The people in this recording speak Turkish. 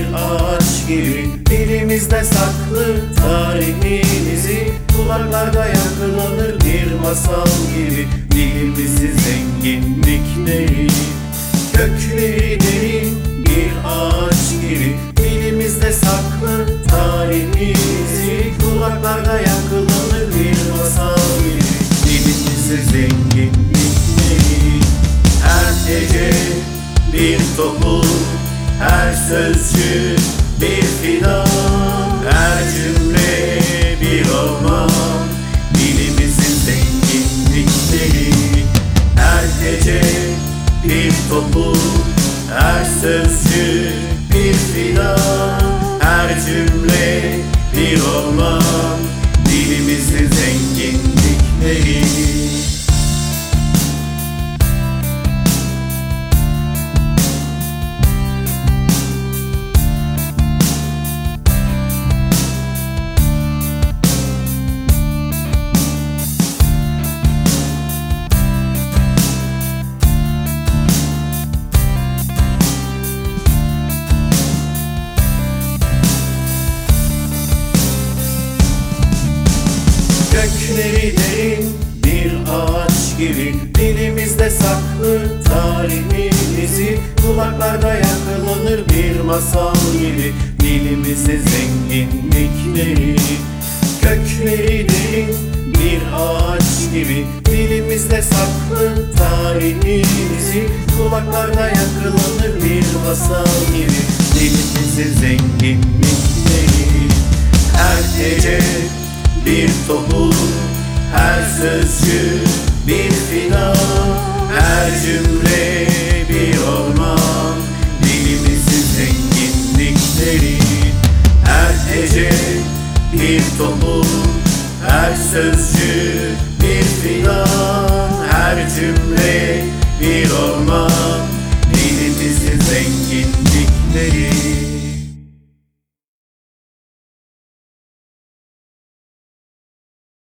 ağaç gibi dilimizde saklı tarihimizi, kulaklarda yankılanır bir masal gibi dilimizin zenginlikleri. Kökleri derin bir ağaç gibi dilimizde saklı tarihimizi, kulaklarda yankılanır bir masal gibi dilimizin zenginlikleri. Her gece bir tohum, her sözcü bir fidan, her cümle bir orman, dilimizin zenginlikleri. Her gece bir tohum, her sözcü bir fidan, her cümle bir orman, dilimizin zenginlikleri. Kökleri derin bir ağaç gibi dilimizde saklı tarihimizi, kulaklarda yankılanır bir masal gibi dilimizin zenginlikleri. Kökleri derin bir ağaç gibi dilimizde saklı tarihimizi, kulaklarda yankılanır bir masal gibi dilimizin zenginlikleri. Her gece bir tohum, her sözcü bir fidan, her cümle bir orman, dilimizin zenginlikleri. Her gece bir tohum, her sözcü